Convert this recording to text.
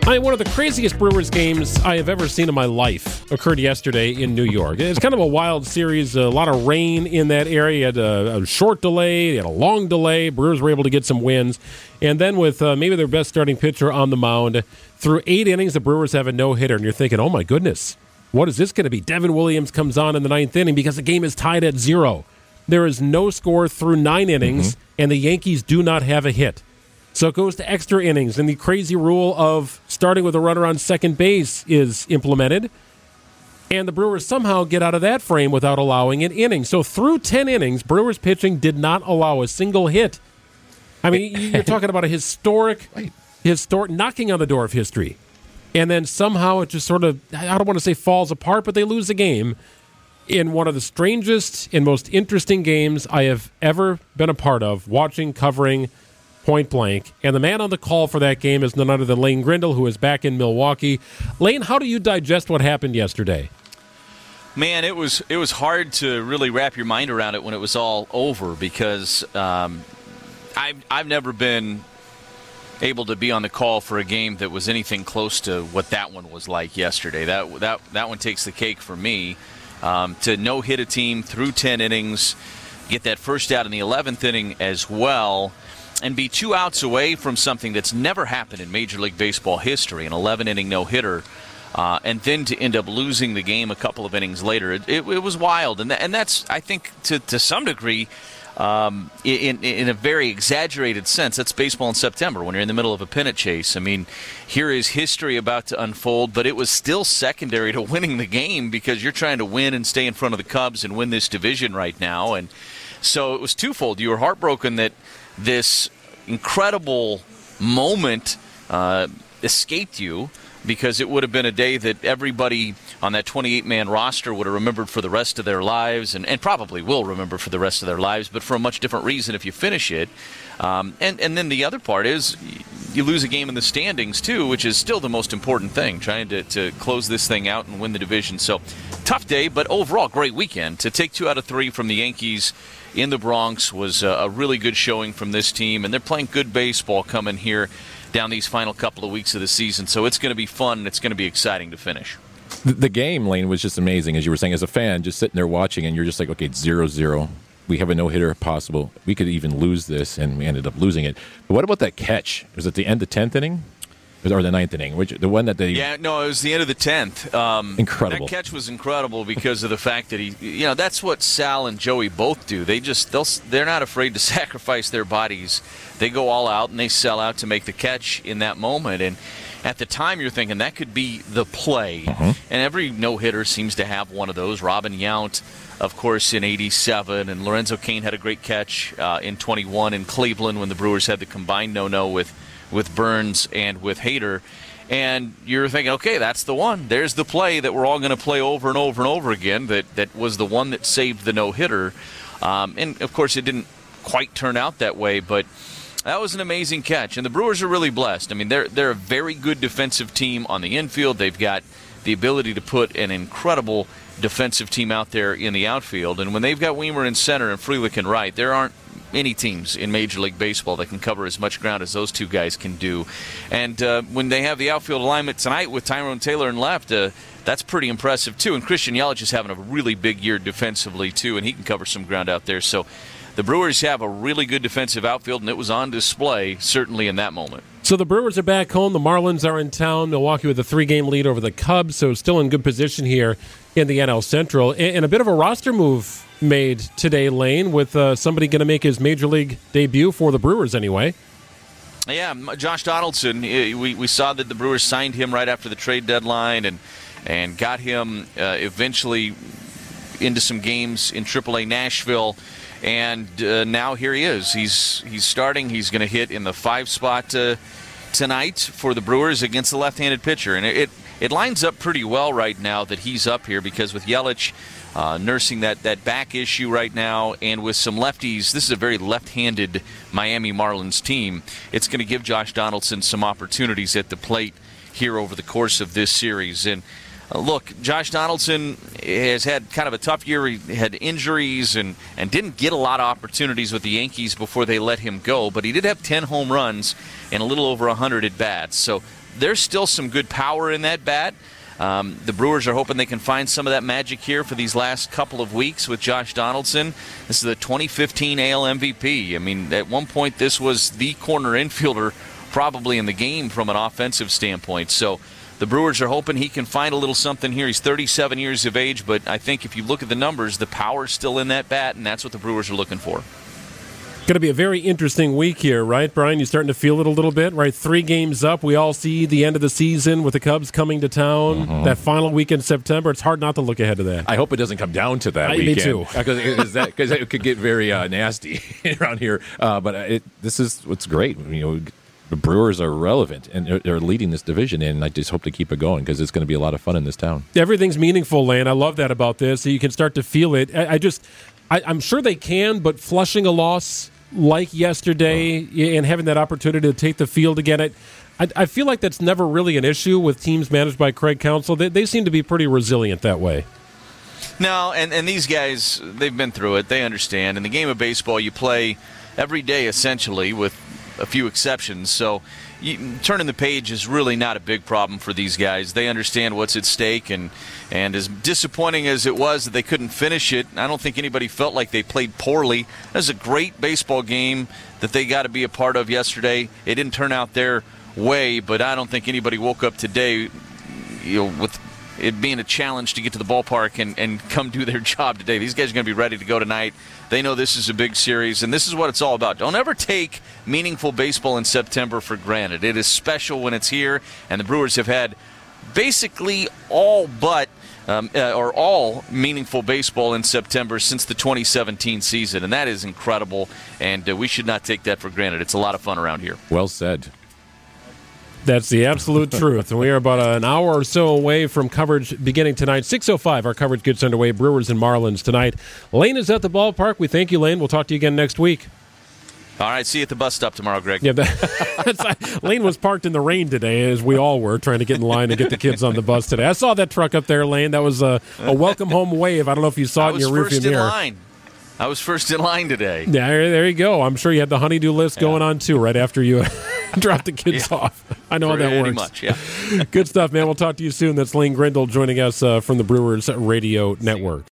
One of the craziest Brewers games I have ever seen in my life occurred yesterday in New York. It's kind of a wild series, a lot of rain in that area. You had a short delay, you had a long delay. Brewers were able to get some wins. And then with maybe their best starting pitcher on the mound, through 8 innings, the Brewers have a no-hitter. And you're thinking, oh my goodness, what is this going to be? Devin Williams comes on in the 9th inning because the game is tied at 0. There is no score through 9 innings, and the Yankees do not have a hit. So it goes to extra innings, and the crazy rule of starting with a runner on second base is implemented. And the Brewers somehow get out of that frame without allowing an inning. So through 10 innings, Brewers pitching did not allow a single hit. I mean, you're talking about a historic knocking on the door of history. And then somehow it just sort of, I don't want to say falls apart, but they lose the game in one of the strangest and most interesting games I have ever been a part of, watching, covering, point blank. And the man on the call for that game is none other than Lane Grindle, who is back in Milwaukee. Lane, how do you digest what happened yesterday? Man, it was hard to really wrap your mind around it when it was all over because I've never been able to be on the call for a game that was anything close to what that one was like yesterday. That one takes the cake for me. To no-hit a team through 10 innings, get that first out in the 11th inning as well, and be 2 outs away from something that's never happened in Major League Baseball history, an 11-inning no-hitter, and then to end up losing the game a couple of innings later. It was wild, and that's, I think, to some degree, in a very exaggerated sense, that's baseball in September when you're in the middle of a pennant chase. I mean, here is history about to unfold, but it was still secondary to winning the game because you're trying to win and stay in front of the Cubs and win this division right now. And so it was twofold. You were heartbroken that this incredible moment escaped you, because it would have been a day that everybody on that 28-man roster would have remembered for the rest of their lives, and probably will remember for the rest of their lives, but for a much different reason if you finish it. And then the other part is you lose a game in the standings, too, which is still the most important thing, trying to close this thing out and win the division. So, tough day, but overall, great weekend. To take 2 out of 3 from the Yankees in the Bronx was a really good showing from this team, and they're playing good baseball coming here down these final couple of weeks of the season. So it's going to be fun, and it's going to be exciting to finish. The game, Lane, was just amazing, as you were saying. As a fan, just sitting there watching, and you're just like, okay, it's 0-0. We have a no-hitter possible. We could even lose this, and we ended up losing it. But what about that catch? Was it the end of the 10th inning? Or the 9th inning? The one that they... Yeah, no, it was the end of the 10th. Incredible. That catch was incredible because of the fact that that's what Sal and Joey both do. They're not afraid to sacrifice their bodies. They go all out, and they sell out to make the catch in that moment. And at the time, you're thinking that could be the play. And every no-hitter seems to have one of those. Robin Yount, of course, in 87, and Lorenzo Cain had a great catch in 21 in Cleveland when the Brewers had the combined no-no with Burns and with Hader. And you're thinking, okay, that's the one. There's the play that we're all going to play over and over and over again that was the one that saved the no-hitter. And, of course, it didn't quite turn out that way, but that was an amazing catch. And the Brewers are really blessed. I mean, they're a very good defensive team on the infield. They've got the ability to put an incredible defensive team out there in the outfield. And when they've got Weimer in center and Frelick in right, there aren't any teams in Major League Baseball that can cover as much ground as those two guys can do. And when they have the outfield alignment tonight with Tyrone Taylor in left, that's pretty impressive, too. And Christian Yelich is having a really big year defensively, too, and he can cover some ground out there. So the Brewers have a really good defensive outfield, and it was on display, certainly in that moment. So the Brewers are back home. The Marlins are in town. Milwaukee with a 3-game lead over the Cubs, so still in good position here in the NL Central. And a bit of a roster move made today, Lane, with somebody going to make his Major League debut for the Brewers anyway. Yeah, Josh Donaldson. We saw that the Brewers signed him right after the trade deadline and got him eventually into some games in AAA Nashville. And now here he is. He's starting. He's going to hit in the 5 spot tonight for the Brewers against the left-handed pitcher. And it lines up pretty well right now that he's up here because with Yelich nursing that back issue right now and with some lefties, this is a very left-handed Miami Marlins team. It's going to give Josh Donaldson some opportunities at the plate here over the course of this series. And look, Josh Donaldson has had kind of a tough year. He had injuries and didn't get a lot of opportunities with the Yankees before they let him go. But he did have 10 home runs and a little over 100 at-bats. So there's still some good power in that bat. The Brewers are hoping they can find some of that magic here for these last couple of weeks with Josh Donaldson. This is the 2015 AL MVP. I mean, at one point, this was the corner infielder probably in the game from an offensive standpoint. So the Brewers are hoping he can find a little something here. He's 37 years of age, but I think if you look at the numbers, the power's still in that bat, and that's what the Brewers are looking for. Going to be a very interesting week here, right, Brian? You're starting to feel it a little bit, right? 3 games up. We all see the end of the season with the Cubs coming to town. Mm-hmm. That final week in September. It's hard not to look ahead to that. I hope it doesn't come down to that weekend. Me too. Because it could get very nasty around here. But this is what's great. The Brewers are relevant, and they're leading this division, and I just hope to keep it going because it's going to be a lot of fun in this town. Everything's meaningful, Lane. I love that about this. So you can start to feel it. I'm sure they can, but flushing a loss like yesterday and having that opportunity to take the field again, I feel like that's never really an issue with teams managed by Craig Counsell. They seem to be pretty resilient that way. No, and these guys, they've been through it. They understand. In the game of baseball, you play every day essentially with a few exceptions. So turning the page is really not a big problem for these guys. They understand what's at stake, and as disappointing as it was that they couldn't finish it, I don't think anybody felt like they played poorly. It was a great baseball game that they got to be a part of yesterday. It didn't turn out their way, but I don't think anybody woke up today with it being a challenge to get to the ballpark and come do their job today. These guys are going to be ready to go tonight. They know this is a big series, and this is what it's all about. Don't ever take meaningful baseball in September for granted. It is special when it's here, and the Brewers have had basically all meaningful baseball in September since the 2017 season, and that is incredible, and we should not take that for granted. It's a lot of fun around here. Well said. That's the absolute truth. And we are about an hour or so away from coverage beginning tonight. 6:05, our coverage gets underway. Brewers and Marlins tonight. Lane is at the ballpark. We thank you, Lane. We'll talk to you again next week. All right, see you at the bus stop tomorrow, Greg. Yeah, Lane was parked in the rain today, as we all were, trying to get in line and get the kids on the bus today. I saw that truck up there, Lane. That was a welcome home wave. I don't know if you saw it in your rearview mirror. I was first in line today. Yeah, there you go. I'm sure you had the honey-do list going on, too, right after you dropped the kids off. I know how that works. Much, yeah. Good stuff, man. We'll talk to you soon. That's Lane Grindle joining us from the Brewers Radio Network.